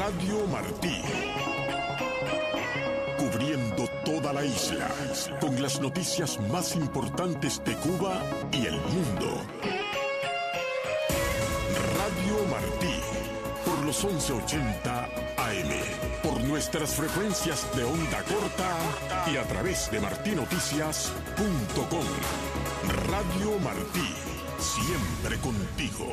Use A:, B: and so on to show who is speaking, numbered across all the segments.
A: Radio Martí. Cubriendo toda la isla, con las noticias más importantes de Cuba y el mundo. Radio Martí, por los 1180 AM, por nuestras frecuencias de onda corta y a través de martinoticias.com. Radio Martí, siempre contigo.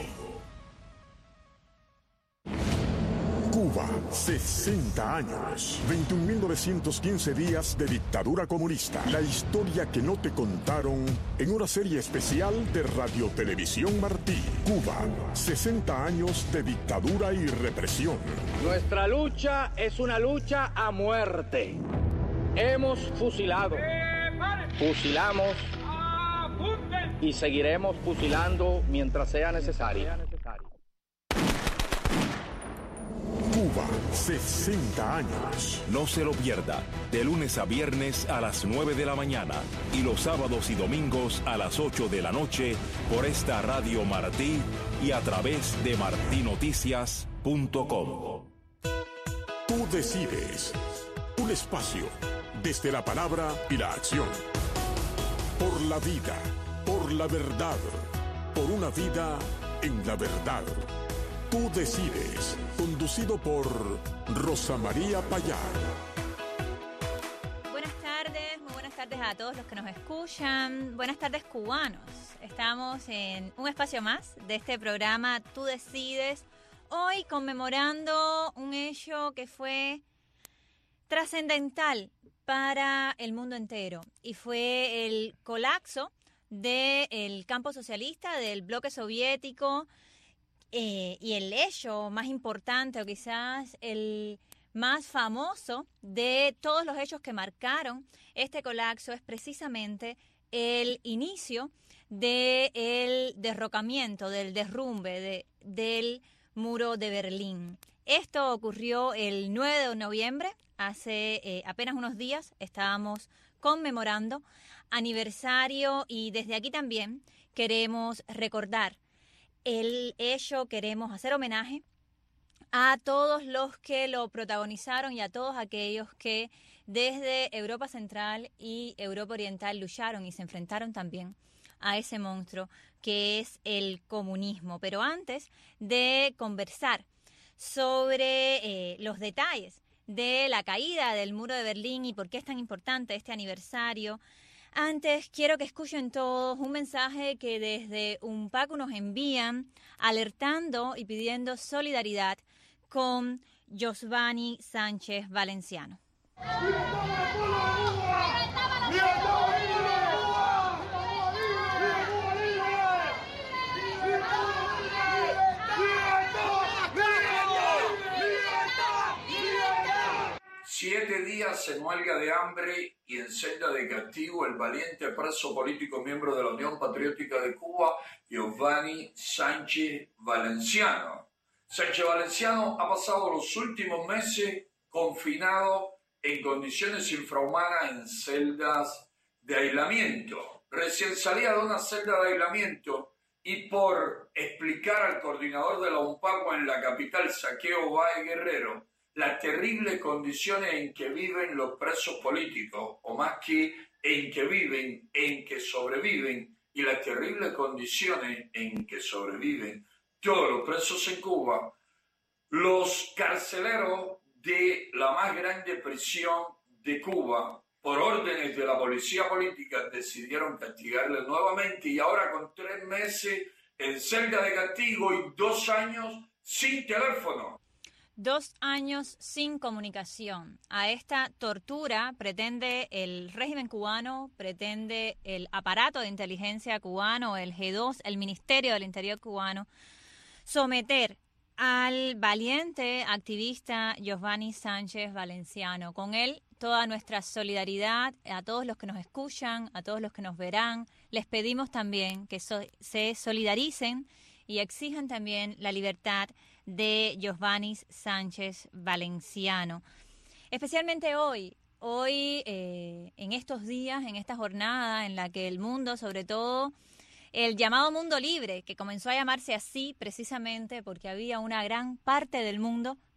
A: Cuba, 60 años, 21.915 días de dictadura comunista. La historia que no te contaron en una serie especial de Radio Televisión Martí. Cuba, 60 años de dictadura y represión.
B: Nuestra lucha es una lucha a muerte. Hemos fusilado, fusilamos y seguiremos fusilando mientras sea necesario.
A: Cuba, 60 años.
C: No se lo pierda, de lunes a viernes a las 9 de la mañana y los sábados y domingos a las 8 de la noche por esta Radio Martí y a través de martinoticias.com.
A: Tú decides. Un espacio desde la palabra y la acción. Por la vida, por la verdad, por una vida en la verdad. Tú decides, conducido por Rosa María Payá.
D: Buenas tardes, muy buenas tardes a todos los que nos escuchan. Buenas tardes, cubanos. Estamos en un espacio más de este programa Tú decides. Hoy conmemorando un hecho que fue trascendental para el mundo entero y fue el colapso del campo socialista, del bloque soviético. Y el hecho más importante o quizás el más famoso de todos los hechos que marcaron este colapso es precisamente el inicio del derrocamiento, del derrumbe del muro de Berlín. Esto ocurrió el 9 de noviembre, hace apenas unos días. Estábamos conmemorando aniversario y desde aquí también queremos recordar el hecho, queremos hacer homenaje a todos los que lo protagonizaron y a todos aquellos que desde Europa Central y Europa Oriental lucharon y se enfrentaron también a ese monstruo que es el comunismo. Pero antes de conversar sobre los detalles de la caída del muro de Berlín y por qué es tan importante este aniversario, antes quiero que escuchen todos un mensaje que desde UNPACU nos envían alertando y pidiendo solidaridad con Giovanni Sánchez Valenciano.
E: 7 días en huelga de hambre y en celda de castigo el valiente preso político miembro de la Unión Patriótica de Cuba, Giovanni Sánchez Valenciano. Sánchez Valenciano ha pasado los últimos meses confinado en condiciones infrahumanas en celdas de aislamiento. Recién salía de una celda de aislamiento y por explicar al coordinador de la UNPACU en la capital, Saqueo Báez Guerrero, las terribles condiciones en que viven los presos políticos, o más que en que viven, en que sobreviven, y las terribles condiciones en que sobreviven todos los presos en Cuba, los carceleros de la más grande prisión de Cuba, por órdenes de la policía política, decidieron castigarle nuevamente y ahora con 3 meses en celda de castigo y 2 años sin teléfono.
D: 2 años sin comunicación. A esta tortura pretende el régimen cubano, pretende el aparato de inteligencia cubano, el G2, el Ministerio del Interior cubano, someter al valiente activista Giovanni Sánchez Valenciano. Con él, toda nuestra solidaridad a todos los que nos escuchan, a todos los que nos verán. Les pedimos también que se solidaricen y exijan también la libertad de Giovanni Sánchez Valenciano. Especialmente hoy en estos días, en esta jornada en la que el mundo, sobre todo el llamado mundo libre, que comenzó a llamarse así precisamente porque había una gran parte del mundo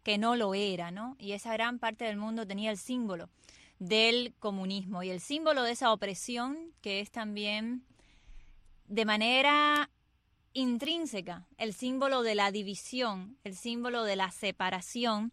D: que no lo era, ¿no? Y esa gran parte del mundo tenía el símbolo del comunismo y el símbolo de esa opresión que es también de manera intrínseca el símbolo de la división, el símbolo de la separación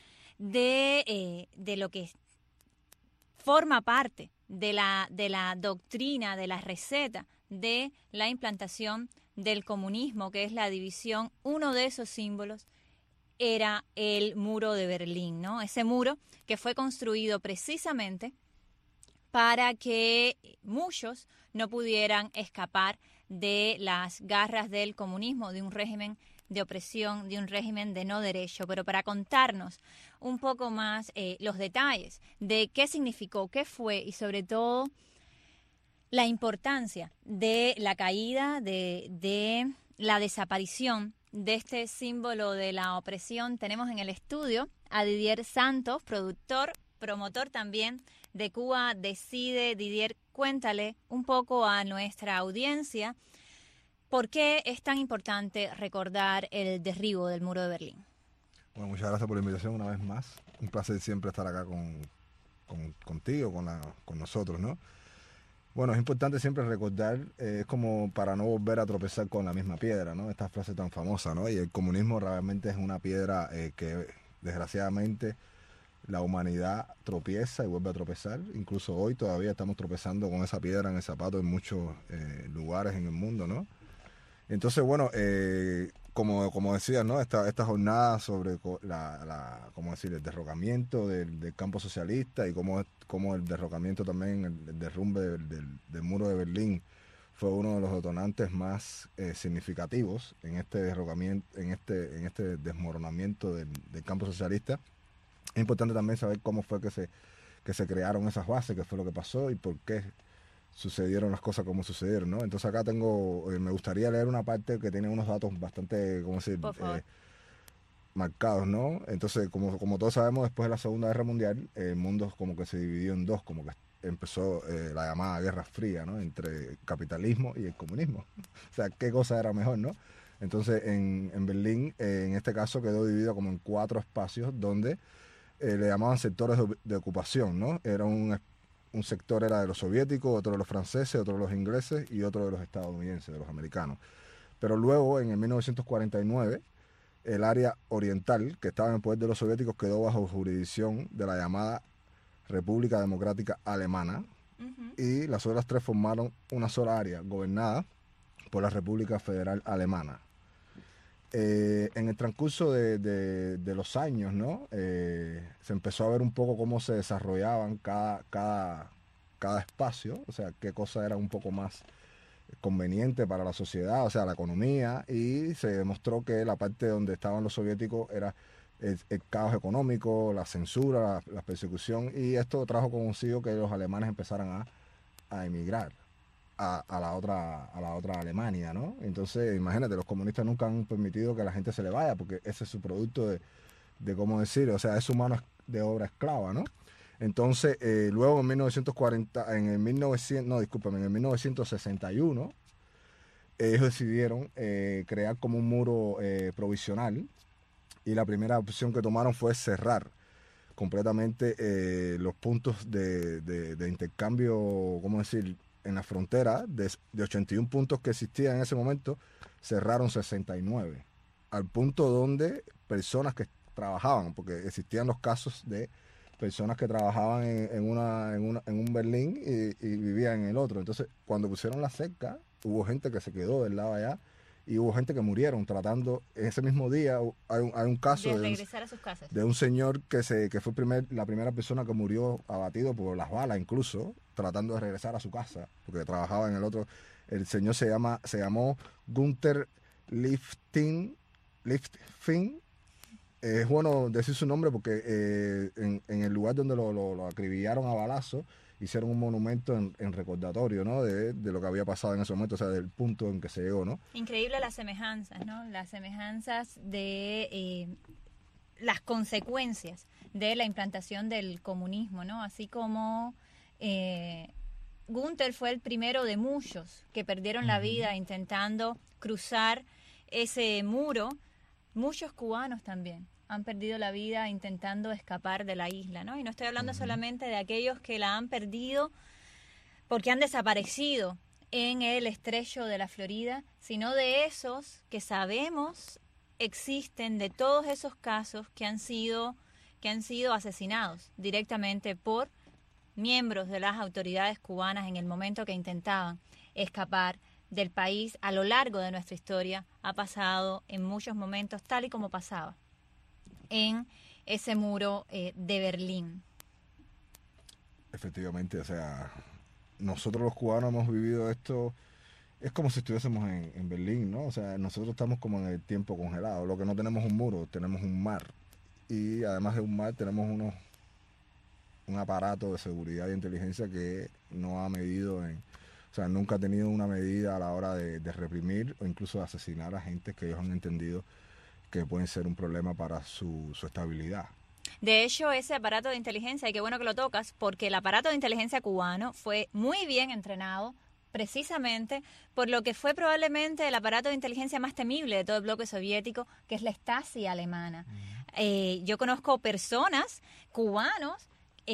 D: de lo que forma parte de la doctrina, de la receta de la implantación del comunismo, que es la división. Uno de esos símbolos era el muro de Berlín, ¿no? Ese muro que fue construido precisamente para que muchos no pudieran escapar de las garras del comunismo, de un régimen de opresión, de un régimen de no derecho. Pero para contarnos un poco más los detalles de qué significó, qué fue y sobre todo la importancia de la caída, de la desaparición de este símbolo de la opresión, tenemos en el estudio a Didier Santos, productor, promotor también de Cuba Decide. Didier, cuéntale un poco a nuestra audiencia por qué es tan importante recordar el derribo del muro de Berlín.
F: Bueno, muchas gracias por la invitación una vez más. Un placer siempre estar acá contigo, con nosotros, ¿no? Bueno, es importante siempre recordar, es como para no volver a tropezar con la misma piedra, ¿no? Esta frase tan famosa, ¿no? Y el comunismo realmente es una piedra que desgraciadamente la humanidad tropieza y vuelve a tropezar. Incluso hoy todavía estamos tropezando con esa piedra en el zapato en muchos lugares en el mundo, ¿no? Entonces, bueno, como decía, ¿no? Esta jornada sobre ¿cómo decir? El derrocamiento del campo socialista y cómo el derrocamiento también, el derrumbe del muro de Berlín fue uno de los detonantes más significativos en este derrocamiento, en este desmoronamiento del campo socialista. Es importante también saber cómo fue que se crearon esas bases, qué fue lo que pasó y por qué sucedieron las cosas como sucedieron, ¿no? Entonces acá me gustaría leer una parte que tiene unos datos bastante, ¿cómo decir? Marcados, ¿no? Entonces, como todos sabemos, después de la Segunda Guerra Mundial, el mundo como que se dividió en dos, como que empezó la llamada Guerra Fría, ¿no? Entre el capitalismo y el comunismo. O sea, ¿qué cosa era mejor, no? Entonces, en Berlín, en este caso, quedó dividido como en 4 espacios donde le llamaban sectores de ocupación, ¿no? Era un sector era de los soviéticos, otro de los franceses, otro de los ingleses y otro de los estadounidenses, de los americanos. Pero luego, en el 1949, el área oriental, que estaba en el poder de los soviéticos, quedó bajo jurisdicción de la llamada República Democrática Alemana, y las otras 3 formaron una sola área, gobernada por la República Federal Alemana. En el transcurso de los años, ¿no? Se empezó a ver un poco cómo se desarrollaban cada espacio, o sea, qué cosa era un poco más conveniente para la sociedad, o sea, la economía, y se demostró que la parte donde estaban los soviéticos era el caos económico, la censura, la persecución, y esto trajo consigo que los alemanes empezaran a emigrar a la otra Alemania, ¿no? Entonces, imagínate, los comunistas nunca han permitido que la gente se le vaya, porque ese es su producto de cómo decir, o sea, es su mano de obra esclava, ¿no? Entonces, luego en 1961, ellos decidieron crear como un muro provisional, y la primera opción que tomaron fue cerrar completamente los puntos de intercambio, ¿cómo decir?, en la frontera. De 81 puntos que existían en ese momento, cerraron 69, al punto donde personas que trabajaban, porque existían los casos de personas que trabajaban en un Berlín y vivían en el otro. Entonces, cuando pusieron la cerca, hubo gente que se quedó del lado allá y hubo gente que murieron tratando. Ese mismo día hay un caso
D: de regresar a sus casas,
F: de un señor que fue la primera persona que murió abatido por las balas, incluso tratando de regresar a su casa porque trabajaba en el otro. El señor se llamó Günther Liftfing. Es bueno decir su nombre porque en el lugar donde lo acribillaron a balazo hicieron un monumento en recordatorio, ¿no? de lo que había pasado en ese momento, o sea, del punto en que se llegó, ¿no?
D: Increíble las semejanzas, ¿no? Las semejanzas de las consecuencias de la implantación del comunismo, ¿no? Así como Günther fue el primero de muchos que perdieron la vida intentando cruzar ese muro, muchos cubanos también han perdido la vida intentando escapar de la isla, ¿no? Y no estoy hablando solamente de aquellos que la han perdido porque han desaparecido en el estrecho de la Florida, sino de esos que sabemos existen, de todos esos casos que han sido asesinados directamente por miembros de las autoridades cubanas en el momento que intentaban escapar del país. A lo largo de nuestra historia ha pasado en muchos momentos, tal y como pasaba en ese muro de Berlín.
F: Efectivamente, o sea, nosotros los cubanos hemos vivido esto, es como si estuviésemos en Berlín, ¿no? O sea, nosotros estamos como en el tiempo congelado, lo que no tenemos un muro, tenemos un mar. Y además de un mar tenemos un aparato de seguridad e inteligencia que no ha medido o sea, nunca ha tenido una medida a la hora de reprimir o incluso de asesinar a gente que ellos han entendido que pueden ser un problema para su estabilidad.
D: De hecho, ese aparato de inteligencia, y qué bueno que lo tocas, porque el aparato de inteligencia cubano fue muy bien entrenado precisamente por lo que fue probablemente el aparato de inteligencia más temible de todo el bloque soviético, que es la Stasi alemana. Yo conozco personas, cubanos,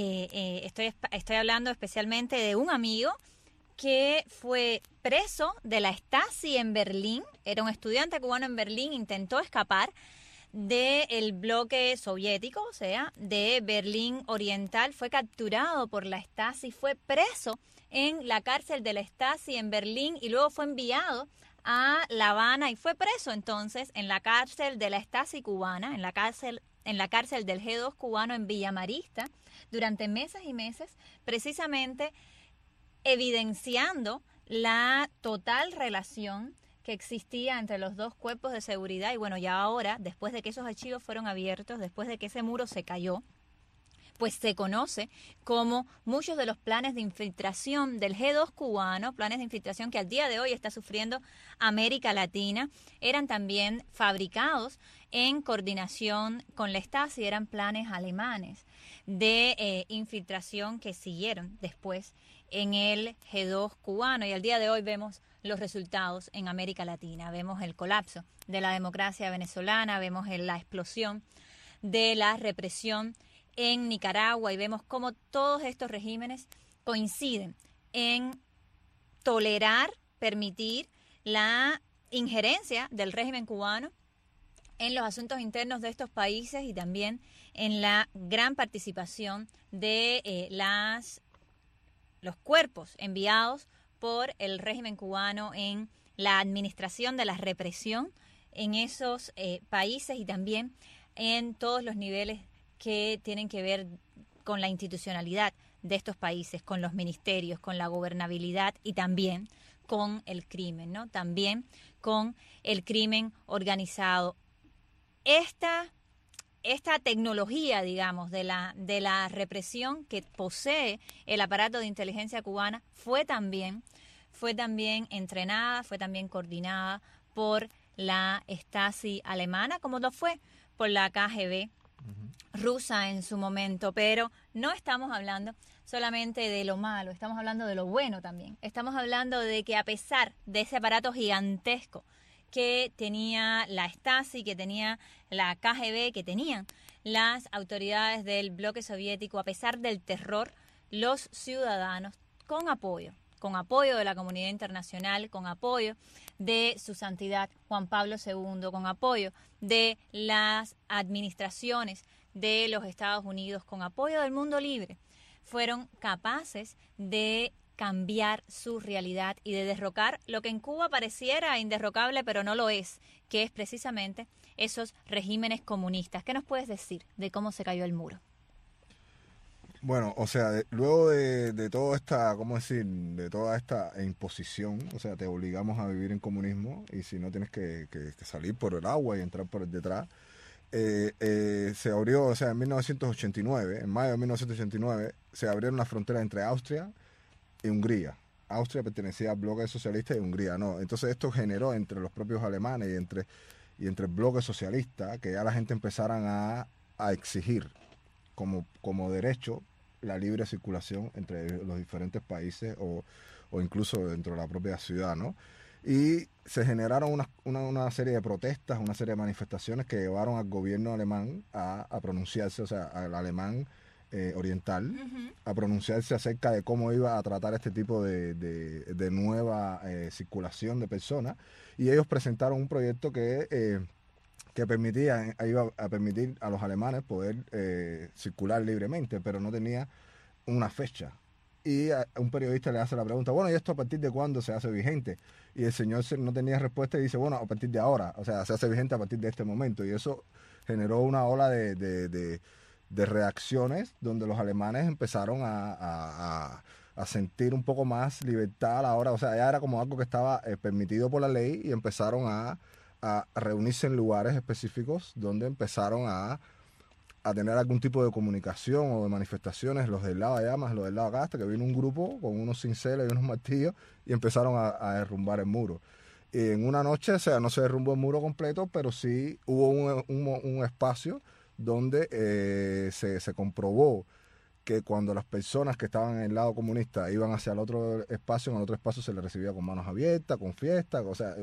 D: estoy hablando especialmente de un amigo que fue preso de la Stasi en Berlín, era un estudiante cubano en Berlín, intentó escapar del bloque soviético, o sea, de Berlín Oriental, fue capturado por la Stasi, fue preso en la cárcel de la Stasi en Berlín y luego fue enviado a La Habana y fue preso entonces en la cárcel de la Stasi cubana, en la cárcel del G2 cubano en Villa Marista, durante meses y meses, precisamente evidenciando la total relación que existía entre los dos cuerpos de seguridad. Y bueno, ya ahora, después de que esos archivos fueron abiertos, después de que ese muro se cayó, pues se conoce como muchos de los planes de infiltración del G2 cubano, planes de infiltración que al día de hoy está sufriendo América Latina, eran también fabricados en coordinación con la Stasi, eran planes alemanes de infiltración que siguieron después en el G2 cubano, y al día de hoy vemos los resultados en América Latina. Vemos el colapso de la democracia venezolana, vemos la explosión de la represión en Nicaragua y vemos cómo todos estos regímenes coinciden en tolerar, permitir la injerencia del régimen cubano en los asuntos internos de estos países y también en la gran participación de los cuerpos enviados por el régimen cubano en la administración de la represión en esos países y también en todos los niveles que tienen que ver con la institucionalidad de estos países, con los ministerios, con la gobernabilidad y también con el crimen, ¿no? También con el crimen organizado. Esta tecnología, digamos, de la represión que posee el aparato de inteligencia cubana fue también entrenada, fue también coordinada por la Stasi alemana, como lo fue por la KGB rusa en su momento, pero no estamos hablando solamente de lo malo, estamos hablando de lo bueno también. Estamos hablando de que a pesar de ese aparato gigantesco que tenía la Stasi, que tenía la KGB, que tenían las autoridades del bloque soviético, a pesar del terror, los ciudadanos, con apoyo de la comunidad internacional, con apoyo de su santidad Juan Pablo II, con apoyo de las administraciones de los Estados Unidos, con apoyo del mundo libre, fueron capaces de cambiar su realidad y de derrocar lo que en Cuba pareciera inderrocable, pero no lo es, que es precisamente esos regímenes comunistas. ¿Qué nos puedes decir de cómo se cayó el muro?
F: Bueno, o sea, luego de toda esta, ¿cómo decir? De toda esta imposición, o sea, te obligamos a vivir en comunismo y si no tienes que salir por el agua y entrar por detrás, se abrió, o sea, en 1989, en mayo de 1989, se abrieron las fronteras entre Austria y Hungría. Austria pertenecía al bloque socialista y Hungría no. Entonces esto generó entre los propios alemanes y entre el bloque socialista que ya la gente empezaran a exigir como derecho la libre circulación entre los diferentes países o incluso dentro de la propia ciudad, ¿no? y se generaron una serie de protestas, una serie de manifestaciones que llevaron al gobierno alemán a pronunciarse, o sea, al alemán oriental, a pronunciarse acerca de cómo iba a tratar este tipo de nueva circulación de personas, y ellos presentaron un proyecto que iba a permitir a los alemanes poder circular libremente, pero no tenía una fecha. Y un periodista le hace la pregunta, bueno, ¿y esto a partir de cuándo se hace vigente? Y el señor no tenía respuesta y dice, bueno, a partir de ahora, o sea, se hace vigente a partir de este momento. Y eso generó una ola de reacciones donde los alemanes empezaron a sentir un poco más libertad a la hora, o sea, ya era como algo que estaba permitido por la ley, y empezaron a reunirse en lugares específicos donde empezaron a tener algún tipo de comunicación o de manifestaciones, los del lado allá más los del lado acá, hasta que vino un grupo con unos cinceles y unos martillos y empezaron a derrumbar el muro. Y en una noche, o sea, no se derrumbó el muro completo, pero sí hubo un espacio donde se comprobó que cuando las personas que estaban en el lado comunista iban hacia el otro espacio, en el otro espacio se les recibía con manos abiertas, con fiesta, o sea,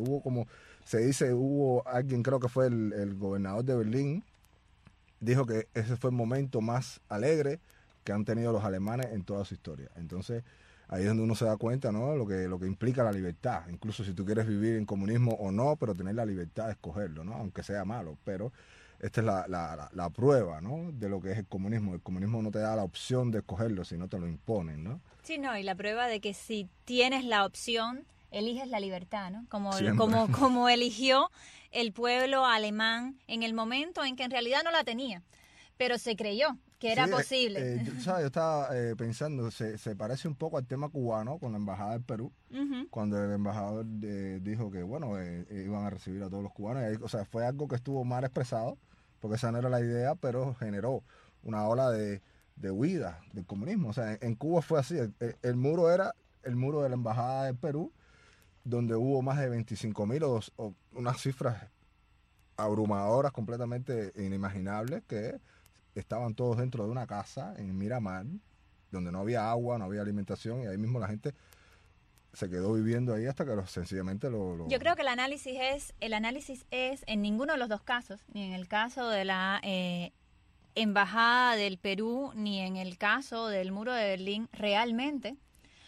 F: hubo alguien, creo que fue el gobernador de Berlín, dijo que ese fue el momento más alegre que han tenido los alemanes en toda su historia. Entonces, ahí es donde uno se da cuenta, ¿no?, lo que implica la libertad. Incluso si tú quieres vivir en comunismo o no, pero tener la libertad de escogerlo, ¿no?, aunque sea malo. Pero esta es la prueba, ¿no?, de lo que es el comunismo. El comunismo no te da la opción de escogerlo, sino te lo imponen, ¿no?
D: Sí, no, y la prueba de que si tienes la opción, eliges la libertad, ¿no? Como eligió el pueblo alemán en el momento en que en realidad no la tenía, pero se creyó que era posible.
F: Yo estaba pensando, se parece un poco al tema cubano con la embajada del Perú, cuando el embajador dijo que, bueno, iban a recibir a todos los cubanos. Y ahí, o sea, fue algo que estuvo mal expresado, porque esa no era la idea, pero generó una ola de huida del comunismo. O sea, en Cuba fue así. El muro era el muro de la embajada del Perú, donde hubo más de 25,000 o unas cifras abrumadoras, completamente inimaginables, que estaban todos dentro de una casa en Miramar, donde no había agua, no había alimentación, y ahí mismo la gente se quedó viviendo ahí hasta que sencillamente lo...
D: Yo creo que el análisis es en ninguno de los dos casos, ni en el caso de la embajada del Perú, ni en el caso del muro de Berlín, realmente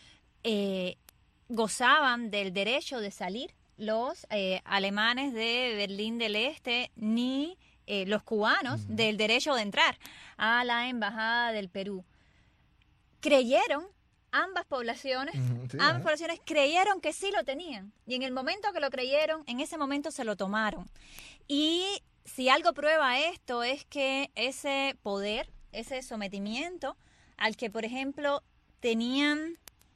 D: gozaban del derecho de salir los alemanes de Berlín del Este, ni los cubanos del derecho de entrar a la embajada del Perú. Creyeron, ambas poblaciones creyeron que sí lo tenían, y en el momento que lo creyeron, en ese momento se lo tomaron. Y si algo prueba esto es que ese poder, ese sometimiento al que, por ejemplo, tenían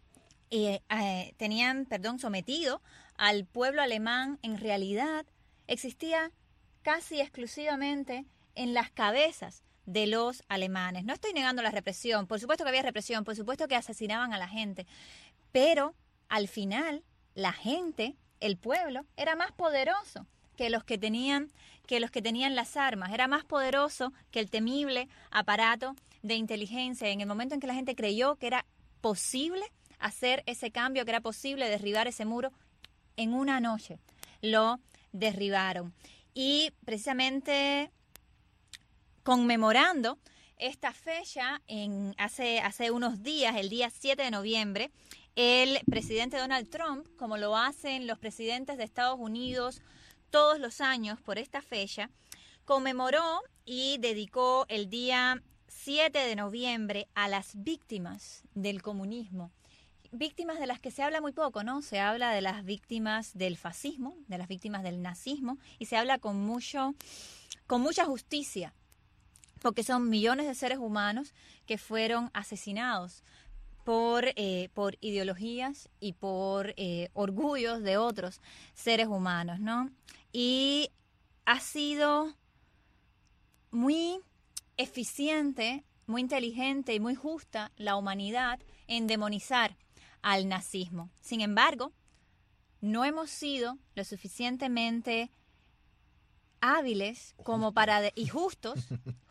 D: sometido al pueblo alemán, en realidad existía casi exclusivamente en las cabezas de los alemanes. No estoy negando la represión, por supuesto que había represión, por supuesto que asesinaban a la gente, pero al final la gente, el pueblo, era más poderoso que los que tenían las armas, era más poderoso que el temible aparato de inteligencia. En el momento en que la gente creyó que era posible hacer ese cambio, que era posible derribar ese muro, en una noche lo derribaron. Y precisamente conmemorando esta fecha, hace unos días, el día 7 de noviembre, el presidente Donald Trump, como lo hacen los presidentes de Estados Unidos todos los años por esta fecha, conmemoró y dedicó el día 7 de noviembre a las víctimas del comunismo. Víctimas de las que se habla muy poco, ¿no? Se habla de las víctimas del fascismo, de las víctimas del nazismo, y se habla con mucha justicia, porque son millones de seres humanos que fueron asesinados por ideologías y por orgullos de otros seres humanos, ¿no? Y ha sido muy eficiente, muy inteligente y muy justa la humanidad en demonizar al nazismo. Sin embargo, no hemos sido lo suficientemente hábiles como y justos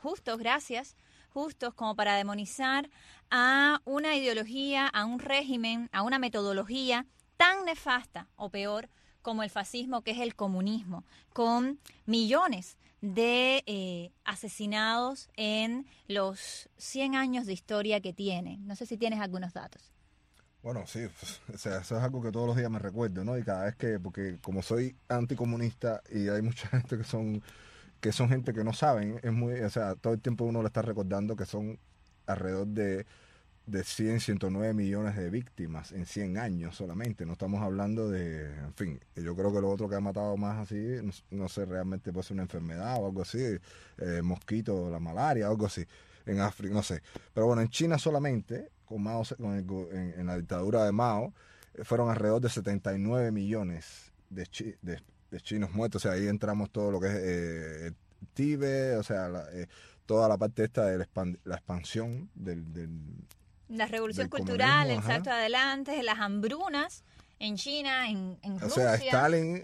D: como para demonizar a una ideología, a un régimen, a una metodología tan nefasta o peor como el fascismo, que es el comunismo, con millones de asesinados en los 100 años de historia que tiene. No sé si tienes algunos datos.
F: Bueno, sí, o sea, eso es algo que todos los días me recuerdo, ¿no? Y cada vez porque como soy anticomunista y hay mucha gente que son gente que no saben, o sea, todo el tiempo uno le está recordando que son alrededor de 109 millones de víctimas en 100 años solamente. No estamos hablando de, en fin, yo creo que lo otro que ha matado más así, no sé, realmente puede ser una enfermedad o algo así, mosquito, la malaria o algo así, en África, no sé. Pero bueno, en China solamente, con Mao, en la dictadura de Mao, fueron alrededor de 79 millones de chinos muertos. O sea, ahí entramos todo lo que es Tíbet, o sea, toda la parte esta de la expansión
D: la revolución cultural, el salto adelante, las hambrunas en China, en Rusia.
F: O sea, Stalin,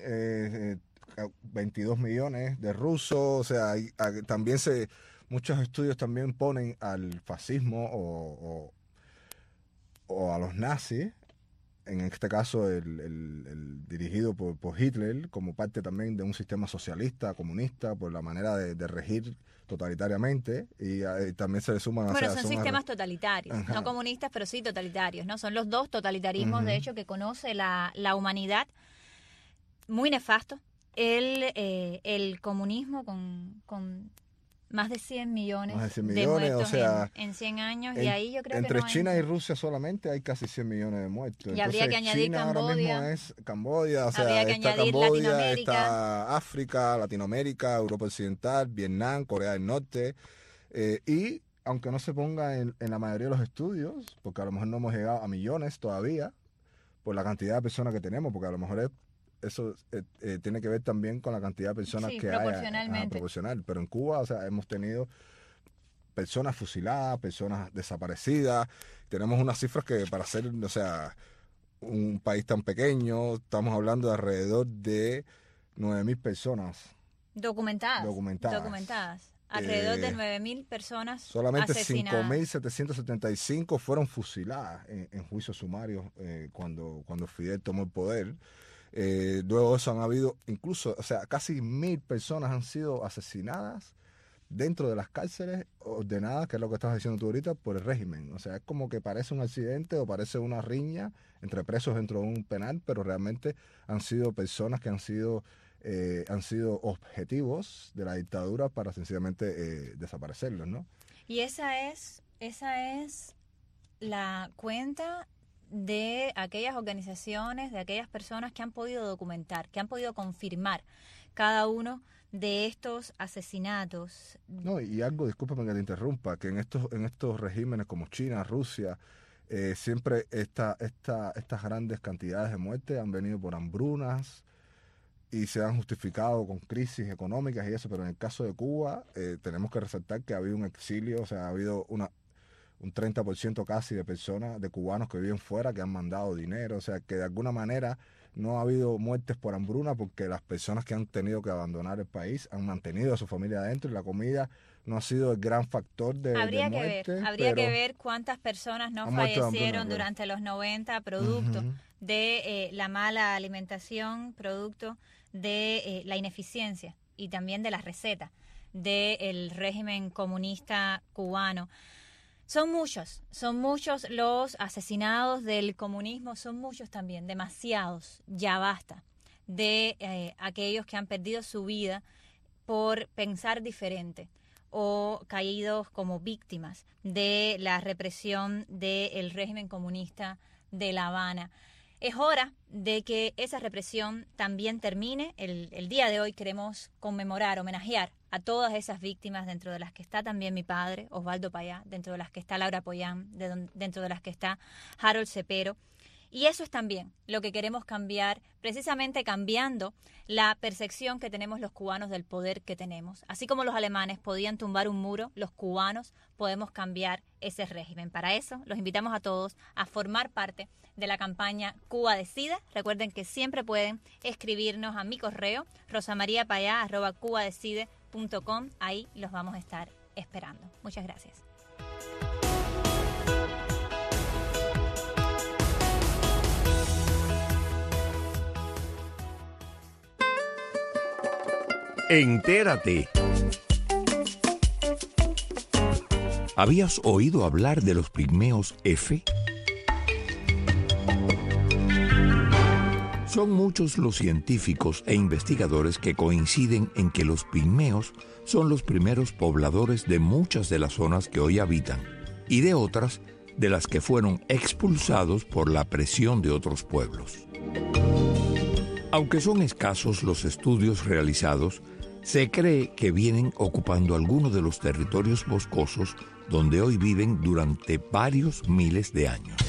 F: 22 millones de rusos, o sea, también muchos estudios también ponen al fascismo o a los nazis, en este caso el dirigido por Hitler, como parte también de un sistema socialista, comunista, por la manera de regir totalitariamente, y también se le suman...
D: Bueno, son sistemas totalitarios, ajá, no comunistas, pero sí totalitarios, ¿no? Son los dos totalitarismos, de hecho, que conoce la humanidad. Muy nefasto. El comunismo con más de 100 millones de muertos,
F: o sea,
D: en 100 años, y ahí yo creo
F: entre
D: que no
F: China y Rusia solamente hay casi 100 millones de muertos.
D: Y habría que añadir
F: China
D: Camboya.
F: Ahora mismo es Camboya, o sea,
D: habría que
F: está
D: añadir
F: Camboya,
D: Latinoamérica.
F: está África, Latinoamérica, Europa Occidental, Vietnam, Corea del Norte, y aunque no se ponga en la mayoría de los estudios, porque a lo mejor no hemos llegado a millones todavía, por la cantidad de personas que tenemos, porque a lo mejor eso tiene que ver también con la cantidad de personas que hay proporcional. Pero en Cuba, o sea, hemos tenido personas fusiladas, personas desaparecidas. Tenemos unas cifras que para ser, o sea, un país tan pequeño, estamos hablando de alrededor de 9.000 personas
D: documentadas. Alrededor de 9.000 personas
F: solamente
D: asesinadas.
F: 5.775 fueron fusiladas en juicios sumarios cuando Fidel tomó el poder. Luego de eso han habido incluso, o sea, casi 1.000 personas han sido asesinadas dentro de las cárceles ordenadas, que es lo que estabas diciendo tú ahorita, por el régimen. O sea, es como que parece un accidente o parece una riña entre presos dentro de un penal, pero realmente han sido personas que han sido objetivos de la dictadura para sencillamente desaparecerlos, ¿no?
D: Y esa es la cuenta de aquellas organizaciones, de aquellas personas que han podido documentar, que han podido confirmar cada uno de estos asesinatos.
F: No, y algo, discúlpame que te interrumpa, que en estos regímenes como China, Rusia, siempre estas grandes cantidades de muertes han venido por hambrunas y se han justificado con crisis económicas y eso, pero en el caso de Cuba tenemos que resaltar que ha habido un exilio, o sea, ha habido un 30% casi de personas, de cubanos que viven fuera, que han mandado dinero, o sea, que de alguna manera no ha habido muertes por hambruna porque las personas que han tenido que abandonar el país han mantenido a su familia adentro y la comida no ha sido el gran factor de muerte.
D: Habría que ver cuántas personas no fallecieron durante los 90 producto de la mala alimentación, producto de la ineficiencia y también de la receta del régimen comunista cubano. Son muchos los asesinados del comunismo, son muchos también, demasiados, ya basta, de aquellos que han perdido su vida por pensar diferente o caídos como víctimas de la represión del régimen comunista de La Habana. Es hora de que esa represión también termine. El día de hoy queremos conmemorar, homenajear a todas esas víctimas, dentro de las que está también mi padre, Osvaldo Payá, dentro de las que está Laura Pollán, dentro de las que está Harold Cepero. Y eso es también lo que queremos cambiar, precisamente cambiando la percepción que tenemos los cubanos del poder que tenemos. Así como los alemanes podían tumbar un muro, los cubanos podemos cambiar ese régimen. Para eso, los invitamos a todos a formar parte de la campaña Cuba Decide. Recuerden que siempre pueden escribirnos a mi correo, rosamariapaya@cubadecide.com. Ahí los vamos a estar esperando. Muchas gracias.
G: Entérate. ¿Habías oído hablar de los pigmeos F? Son muchos los científicos e investigadores que coinciden en que los pigmeos son los primeros pobladores de muchas de las zonas que hoy habitan y de otras de las que fueron expulsados por la presión de otros pueblos. Aunque son escasos los estudios realizados, se cree que vienen ocupando algunos de los territorios boscosos donde hoy viven durante varios miles de años.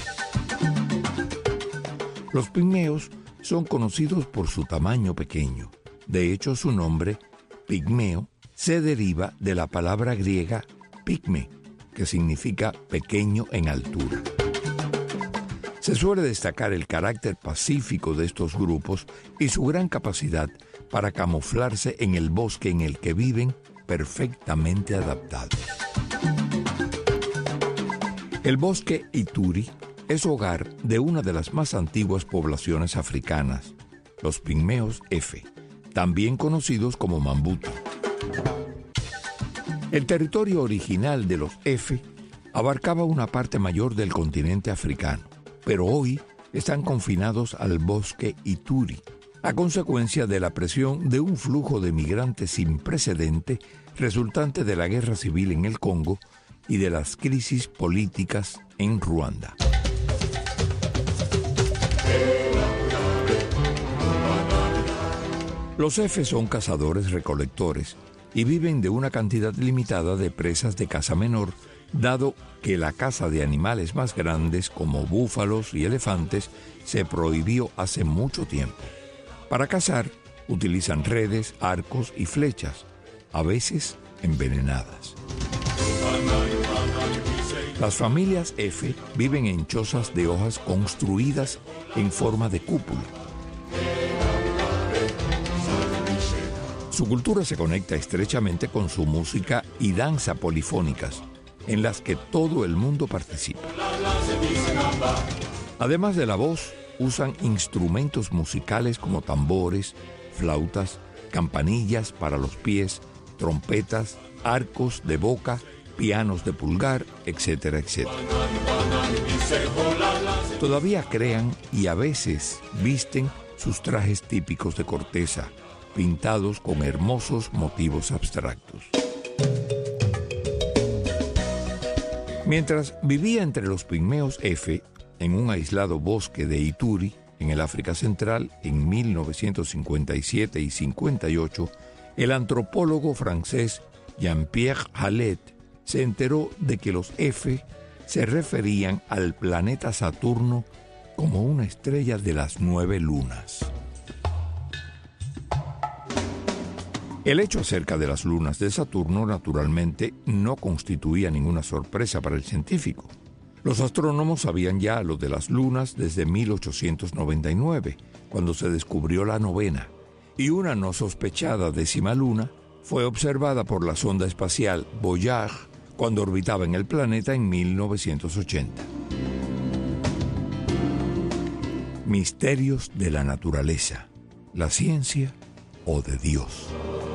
G: Los pigmeos son conocidos por su tamaño pequeño. De hecho, su nombre, pigmeo, se deriva de la palabra griega pigme, que significa pequeño en altura. Se suele destacar el carácter pacífico de estos grupos y su gran capacidad para camuflarse en el bosque en el que viven, perfectamente adaptados. El bosque Ituri es hogar de una de las más antiguas poblaciones africanas, los pigmeos F, también conocidos como mambuto. El territorio original de los F abarcaba una parte mayor del continente africano, pero hoy están confinados al bosque Ituri, a consecuencia de la presión de un flujo de migrantes sin precedente resultante de la guerra civil en el Congo y de las crisis políticas en Ruanda. Los F son cazadores-recolectores y viven de una cantidad limitada de presas de caza menor, dado que la caza de animales más grandes como búfalos y elefantes se prohibió hace mucho tiempo. Para cazar, utilizan redes, arcos y flechas, a veces envenenadas. Las familias F viven en chozas de hojas construidas en forma de cúpula. Su cultura se conecta estrechamente con su música y danza polifónicas, en las que todo el mundo participa. Además de la voz, usan instrumentos musicales como tambores, flautas, campanillas para los pies, trompetas, arcos de boca, pianos de pulgar, etcétera, etcétera. Todavía crean y a veces visten sus trajes típicos de corteza, pintados con hermosos motivos abstractos. Mientras vivía entre los pigmeos F, en un aislado bosque de Ituri, en el África Central, en 1957 y 58, el antropólogo francés Jean-Pierre Hallet se enteró de que los F se referían al planeta Saturno como una estrella de las 9 lunas. El hecho acerca de las lunas de Saturno, naturalmente, no constituía ninguna sorpresa para el científico. Los astrónomos sabían ya lo de las lunas desde 1899, cuando se descubrió la 9ª, y una no sospechada 10ª luna fue observada por la sonda espacial Voyager cuando orbitaba en el planeta en 1980. Misterios de la naturaleza, la ciencia o de Dios.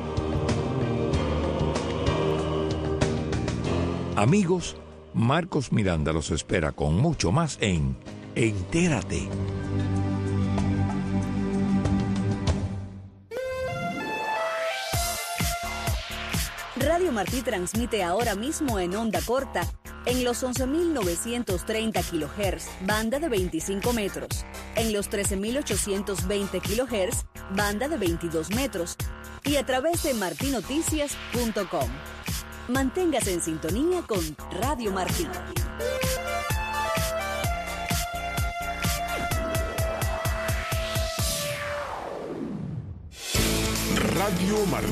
G: Amigos, Marcos Miranda los espera con mucho más en Entérate.
H: Radio Martí transmite ahora mismo en onda corta en los 11.930 kHz, banda de 25 metros, en los 13.820 kHz, banda de 22 metros, y a través de martinoticias.com. Manténgase en sintonía con Radio Martí.
A: Radio Martí.